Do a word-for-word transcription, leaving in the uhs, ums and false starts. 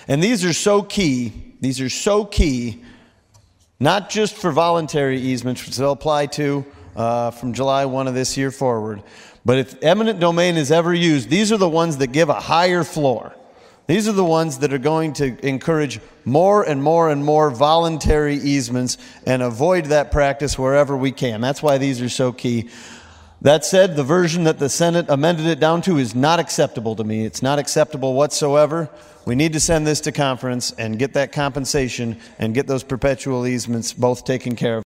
And these are so key, these are so key, not just for voluntary easements, which they'll apply to uh, from July first of this year forward, but if eminent domain is ever used, these are the ones that give a higher floor. These are the ones that are going to encourage more and more and more voluntary easements and avoid that practice wherever we can. That's why these are so key. That said, the version that the Senate amended it down to is not acceptable to me. It's not acceptable whatsoever. We need to send this to conference and get that compensation and get those perpetual easements both taken care of.